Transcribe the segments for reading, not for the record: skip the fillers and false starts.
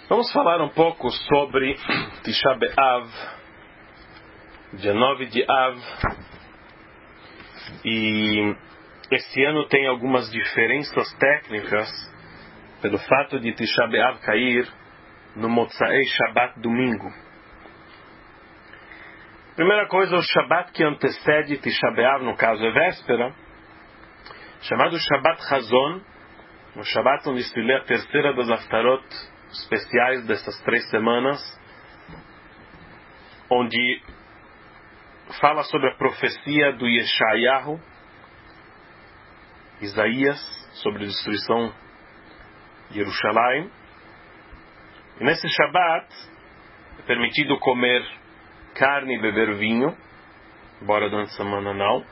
Vamos falar um pouco sobre Tisha B'Av, dia 9 de Av, e esse ano tem algumas diferenças técnicas pelo fato de Tisha B'Av cair no Motzei Shabbat, domingo. Primeira coisa, o Shabbat que antecede Tisha B'Av, no caso é véspera, chamado Shabbat Chazon, o Shabbat onde se lê a terceira das Haftarot especiais dessas 3 semanas, onde fala sobre a profecia do Yeshayahu, Isaías, sobre a destruição de Jerusalém. E nesse Shabbat é permitido comer carne e beber vinho, embora durante a semana não.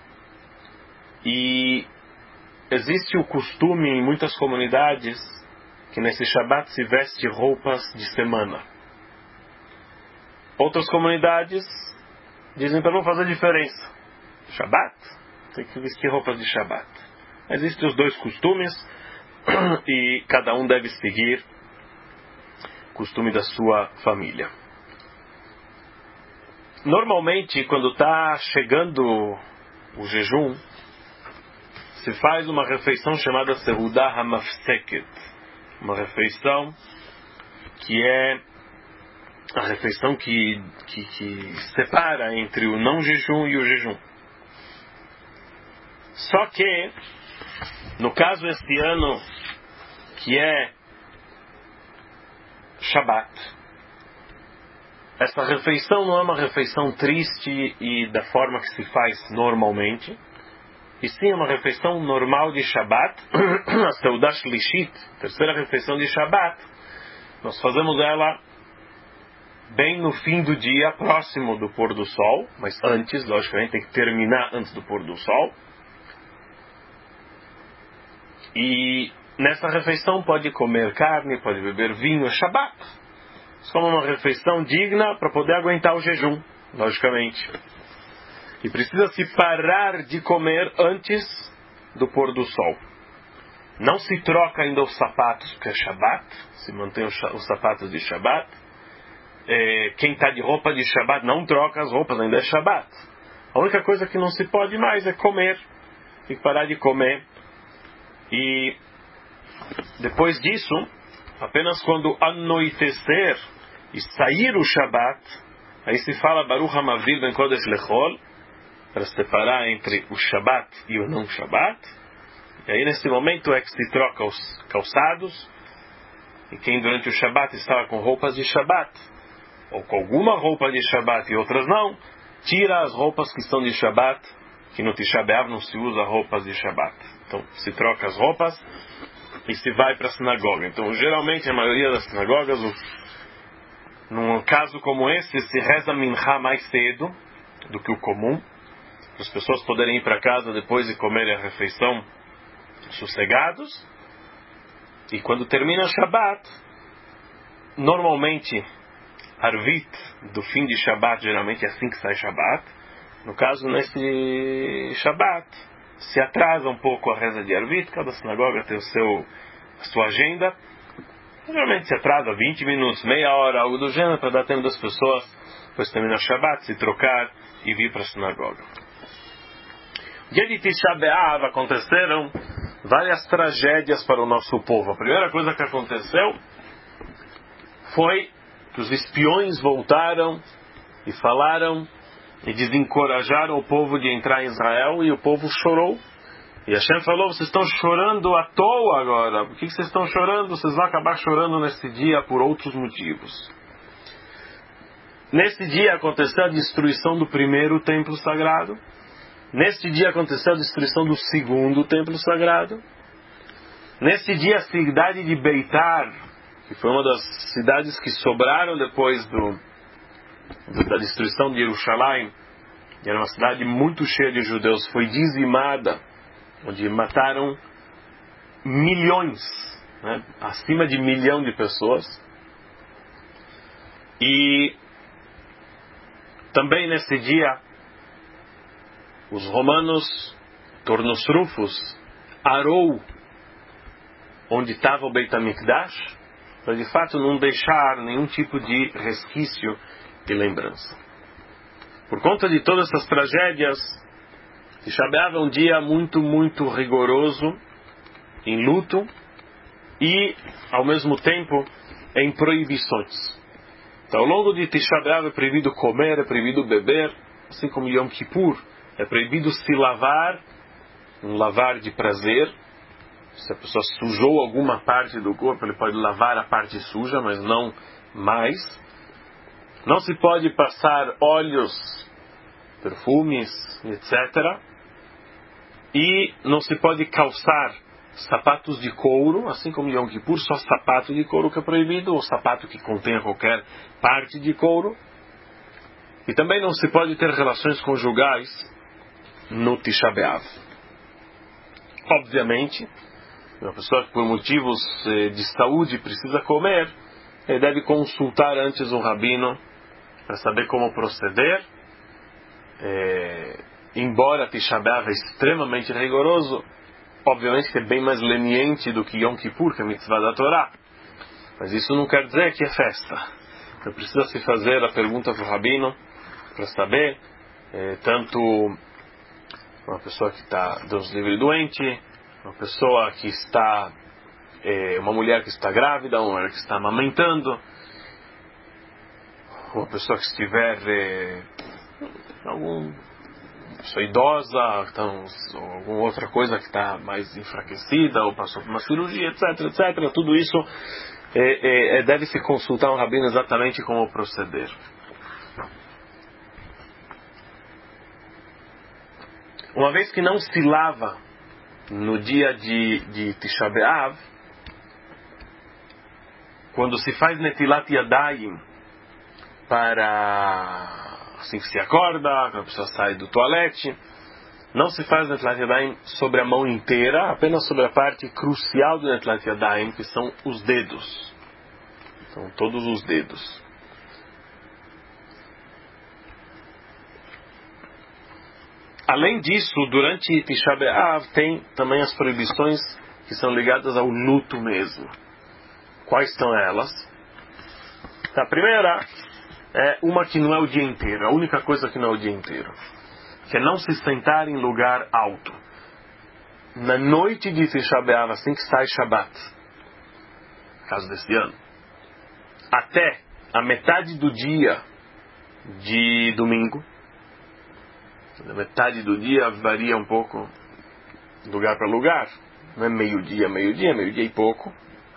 E existe o costume em muitas comunidades que nesse Shabbat se veste roupas de semana. Outras comunidades dizem para não fazer diferença. Shabbat, tem que vestir roupas de Shabbat. Existem os dois costumes e cada um deve seguir o costume da sua família. Normalmente, quando está chegando o jejum, se faz uma refeição chamada Seudah HaMafseket, uma refeição que é a refeição que separa entre o não jejum e o jejum. Só que, no caso este ano, que é Shabbat, essa refeição não é uma refeição triste e da forma que se faz normalmente, e sim é uma refeição normal de Shabbat, a Seudah Shlishit, terceira refeição de Shabbat. Nós fazemos ela bem no fim do dia, próximo do pôr do sol, mas antes, logicamente, tem que terminar antes do pôr do sol. E nessa refeição pode comer carne, pode beber vinho, é Shabbat. Isso como uma refeição digna para poder aguentar o jejum, logicamente. E precisa se parar de comer antes do pôr do sol. Não se troca ainda os sapatos, porque é Shabbat, se mantém os sapatos de Shabbat. Quem está de roupa de Shabbat não troca as roupas, ainda é Shabbat. A única coisa que não se pode mais é comer. Tem que parar de comer. E depois disso, apenas quando anoitecer e sair o Shabbat, aí se fala Baruch HaMavdil ben Kodesh Lechol, para separar entre o Shabbat e o não Shabbat. E aí nesse momento é que se troca os calçados, e quem durante o Shabbat estava com roupas de Shabbat, ou com alguma roupa de Shabbat e outras não, tira as roupas que são de Shabbat, que no Tisha B'Av não se usa roupas de Shabbat. Então se troca as roupas e se vai para a sinagoga. Então geralmente a maioria das sinagogas, num caso como esse, se reza Minchá mais cedo do que o comum, para as pessoas poderem ir para casa depois e comerem a refeição sossegados. E quando termina Shabbat, normalmente Arvit do fim de Shabbat, geralmente é assim que sai Shabbat. No caso, nesse Shabbat, se atrasa um pouco a reza de Arvit, cada sinagoga tem a sua agenda. Geralmente se atrasa 20 minutos, meia hora, algo do gênero, para dar tempo das pessoas, depois terminar Shabbat, se trocar e vir para a sinagoga. Dia de Tisha B'Av aconteceram várias tragédias para o nosso povo. A primeira coisa que aconteceu foi que os espiões voltaram e falaram e desencorajaram o povo de entrar em Israel, e o povo chorou. E Hashem falou: vocês estão chorando à toa agora. Por que vocês estão chorando? Vocês vão acabar chorando nesse dia por outros motivos. Nesse dia aconteceu a destruição do primeiro templo sagrado. Neste dia aconteceu a destruição do segundo templo sagrado. Neste dia a cidade de Beitar, que foi uma das cidades que sobraram depois da destruição de Jerusalém, e era uma cidade muito cheia de judeus, foi dizimada, onde mataram milhões, acima de 1 milhão de pessoas. E também nesse dia os romanos, Tornos Rufus, arou onde estava o Beit HaMikdash, para de fato não deixar nenhum tipo de resquício de lembrança. Por conta de todas essas tragédias, Tisha B'Av é um dia muito, muito rigoroso, em luto, e, ao mesmo tempo, em proibições. Então, ao longo de Tisha B'Av é proibido comer, é proibido beber, assim como Yom Kippur, é proibido se lavar, um lavar de prazer. Se a pessoa sujou alguma parte do corpo, ele pode lavar a parte suja, mas não mais. Não se pode passar óleos, perfumes, etc. E não se pode calçar sapatos de couro, assim como Yom Kippur, só sapato de couro que é proibido, ou sapato que contenha qualquer parte de couro. E também não se pode ter relações conjugais no Tisha B'Av. Obviamente, uma pessoa que por motivos de saúde precisa comer, deve consultar antes um rabino para saber como proceder. Embora Tisha B'Av é extremamente rigoroso, obviamente que é bem mais leniente do que Yom Kippur, que é a mitzvah da Torá. Mas isso não quer dizer que é festa. Então precisa se fazer a pergunta para o rabino, para saber, tanto uma pessoa que está, Deus livre, doente, uma pessoa que está, uma mulher que está grávida, uma mulher que está amamentando, uma pessoa que estiver, alguma pessoa idosa, então, ou alguma outra coisa que está mais enfraquecida, ou passou por uma cirurgia, etc, etc. Tudo isso deve-se consultar um rabino exatamente como proceder. Uma vez que não se lava no dia de Tisha B'Av, quando se faz Netilat Yadayim, para assim que se acorda, quando a pessoa sai do toalete, não se faz Netilat Yadayim sobre a mão inteira, apenas sobre a parte crucial do Netilat Yadayim, que são os dedos. Então, todos os dedos. Além disso, durante Tisha B'Av tem também as proibições que são ligadas ao luto mesmo. Quais são elas? A primeira é uma que não é o dia inteiro, a única coisa que não é o dia inteiro, que é não se sentar em lugar alto. Na noite de Tisha B'Av, assim que sai Shabbat, no caso desse ano, até a metade do dia de domingo, a metade do dia varia um pouco lugar para lugar, não é meio-dia e pouco.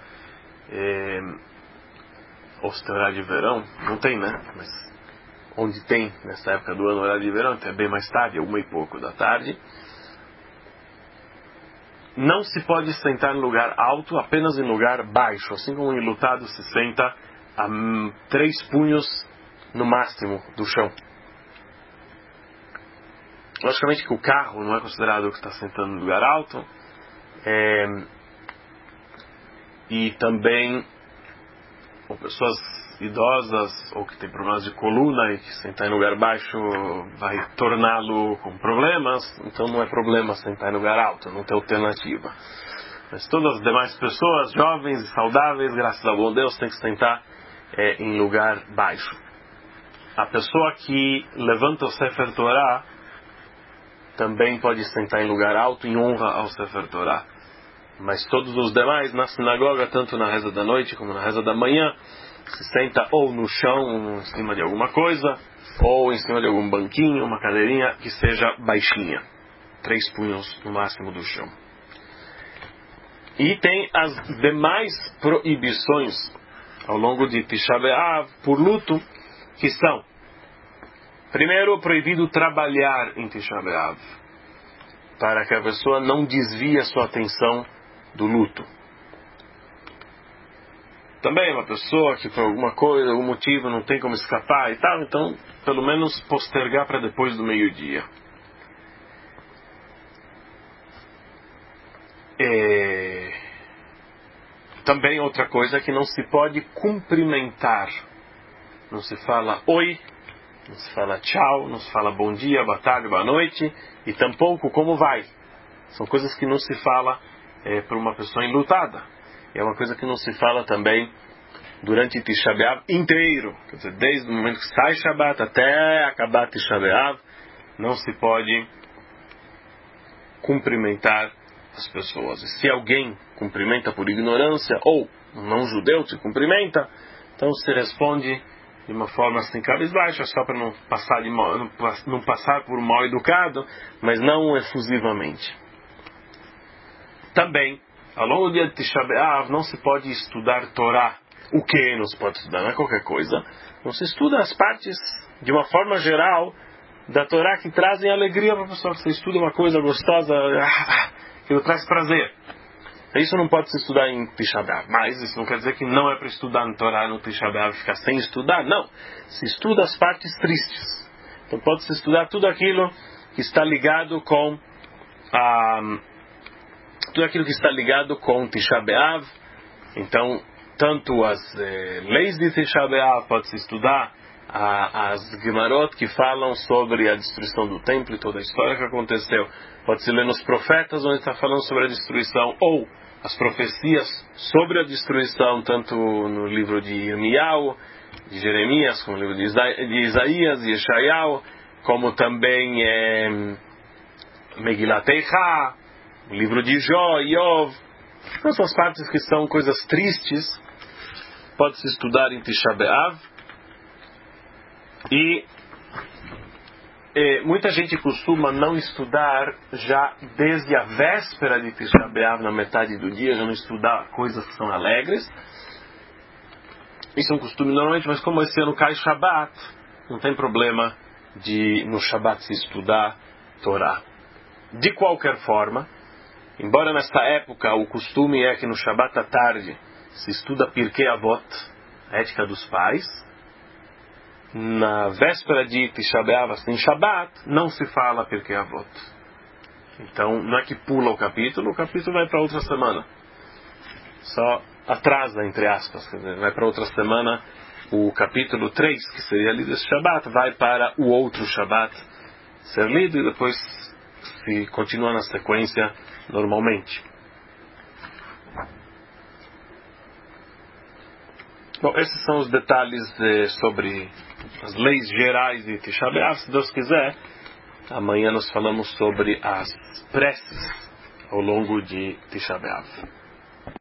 Ou se tem horário de verão, não tem, né? Mas onde tem, nessa época do ano, horário de verão, então é bem mais tarde, 1:00 da tarde. Não se pode sentar em lugar alto, apenas em lugar baixo, assim como um enlutado se senta a 3 punhos no máximo do chão. Logicamente que o carro não é considerado que está sentando em lugar alto. E também pessoas idosas ou que têm problemas de coluna e que sentar em lugar baixo vai torná-lo com problemas, então não é problema sentar em lugar alto, não tem alternativa. Mas todas as demais pessoas, jovens e saudáveis, graças ao bom Deus, têm que sentar em lugar baixo. A pessoa que levanta o Sefer Torah também pode sentar em lugar alto em honra ao Sefer Torah. Mas todos os demais, na sinagoga, tanto na reza da noite como na reza da manhã, se senta ou no chão, em cima de alguma coisa, ou em cima de algum banquinho, uma cadeirinha que seja baixinha. 3 punhos no máximo do chão. E tem as demais proibições ao longo de Tisha B'Av por luto, que são: primeiro, proibido trabalhar em Tisha B'Av, para que a pessoa não desvie a sua atenção do luto. Também uma pessoa que por alguma coisa, algum motivo não tem como escapar e tal, então pelo menos postergar para depois do meio-dia. Também outra coisa é que não se pode cumprimentar. Não se fala oi, não se fala tchau, não se fala bom dia, boa tarde, boa noite, e tampouco como vai. São coisas que não se fala para uma pessoa enlutada. É uma coisa que não se fala também durante Tisha B'Av inteiro. Quer dizer, desde o momento que sai Shabbat até acabar Tisha B'Av, não se pode cumprimentar as pessoas. E se alguém cumprimenta por ignorância, ou um não-judeu te cumprimenta, então se responde de uma forma assim cabisbaixa, só para não passar por mal educado, mas não efusivamente. Também, ao longo do dia de Tisha B'Av, não se pode estudar Torá. O que não se pode estudar? Não é qualquer coisa. Não se estuda as partes, de uma forma geral, da Torá que trazem alegria para a pessoa. Você estuda uma coisa gostosa, que traz prazer. Isso não pode se estudar em Tisha B'Av. Mas isso não quer dizer que não é para estudar no Torá no Tisha B'Av, ficar sem estudar. Não. Se estuda as partes tristes. Então pode-se estudar tudo aquilo que está ligado com Tisha B'Av. Então, tanto as leis de Tisha B'Av, pode-se estudar as Gemarot que falam sobre a destruição do templo e toda a história que aconteceu. Pode-se ler nos profetas, onde está falando sobre a destruição, ou as profecias sobre a destruição, tanto no livro de Irmiyahu, de Jeremias, como no livro de Isaías e Yeshayahu, como também Megilat Eicha, o livro de Jó, Yov. Essas partes que são coisas tristes, pode-se estudar em Tisha B'Av. E muita gente costuma não estudar já desde a véspera de Tisha B'Av, na metade do dia, já não estudar coisas que são alegres. Isso é um costume normalmente, mas como esse ano cai Shabbat, não tem problema de no Shabbat se estudar Torá. De qualquer forma, embora nesta época o costume é que no Shabbat à tarde se estuda Pirkei Avot, a ética dos pais, na véspera de Tisha B'Av, assim, Shabbat, não se fala Pirkei Avot. Então, não é que pula o capítulo vai para outra semana. Só atrasa, entre aspas, quer dizer, vai para outra semana o capítulo 3, que seria lido esse Shabbat, vai para o outro Shabbat ser lido e depois se continua na sequência normalmente. Bom, esses são os detalhes sobre as leis gerais de Tisha B'Av. Se Deus quiser, amanhã nós falamos sobre as preces ao longo de Tisha B'Av.